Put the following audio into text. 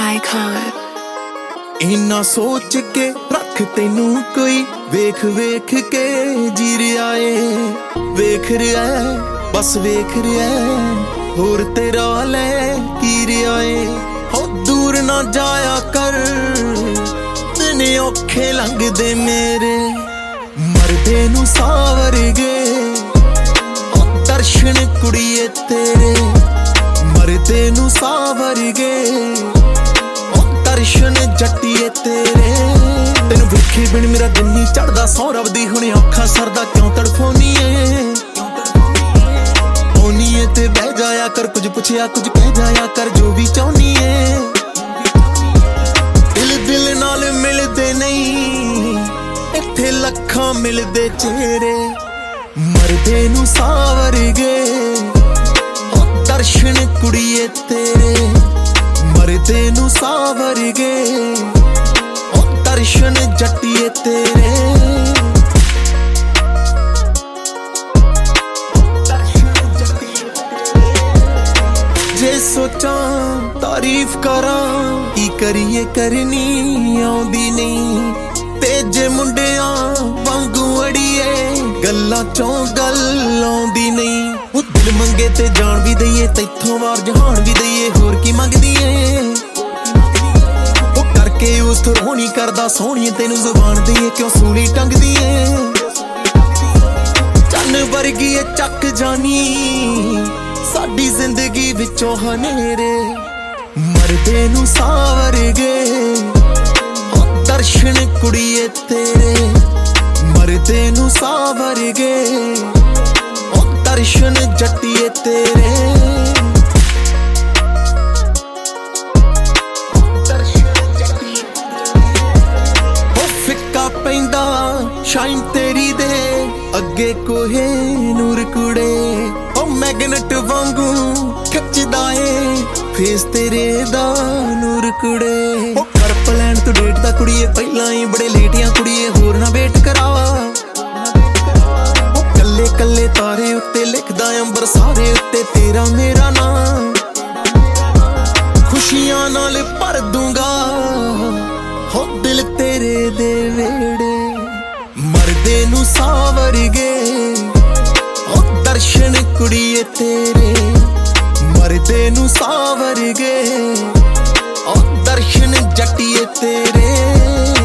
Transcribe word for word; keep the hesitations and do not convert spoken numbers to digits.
Icon इन्ना सोच के रख तेनू कोई वेख वेख के जी रहा है वेख रहा है बस वेख रहा है होर तेरा ले की रहा है हो दूर ना जाया कर दिन औखे लंघदे मेरे मरदे नू सावर गए ओ दर्शन कुड़िए तेरे मरदे नू सावर गए दर्शन जट्टिए तेरे तेनू वेखे बिन मेरा दिन नहीं चढ़दा सौ रब दी हुणे औखा सरदा क्यों तड़फोनीए ओनीए ते बह जाया कर कुछ पुछया कुछ कह जाया कर जो भी चाहनी है दिल दिल नाल मिलदे नहीं इत्थे लखां मिलदे चेहरे मरदे नू सावर गए ओ दर्शन कुड़िए तेरे मरदे नू सावर गए ओ दर्शन जट्टिए तेरे जे सोचा तारीफ करा की करिए करनी आउंदी नहीं ते जे मुंडिया वांगू अड़िए गल्लां चों गल आउंदी नहीं वो दिल मंगे ते जान भी दईए तैथों वार जहान भी दईए होर की मंगदी है वो करके उस थरों नहीं करदा सोहणिए तेनू जुबान दईए क्यों सूली टंगदी है चन्न वर्गी चक जानी साडी जिंदगी विचों हनेरे मरदे नू सावर गए ओ दर्शन कुड़िए तेरे मरदे नू सावर गए ओ दर्शन जट्टिए तेरे ओ फिक्का पैंदा शाइन तेरी दे अगे कोहे नूर कुड़े ओ मैगनेट वांगू खिचदा है फेस तेरे दा नूर कुड़े ओ कर प्लान तू डेट दा कुड़िए पहला ही बड़े लेटियां कुड़िए होर ना वेट करावा ओ कल्ले कल्ले तारे उत्ते लिखदा अंबर सारे उत्ते तेरा मेरा नाम खुशियां नाल भर दूंगा हो दिल तेरे दे वेड़े मरदे नू सावर गए ओ दर्शन कुड़िए तेरे मरदे नू सावर गए ओ दर्शन जट्टिए तेरे।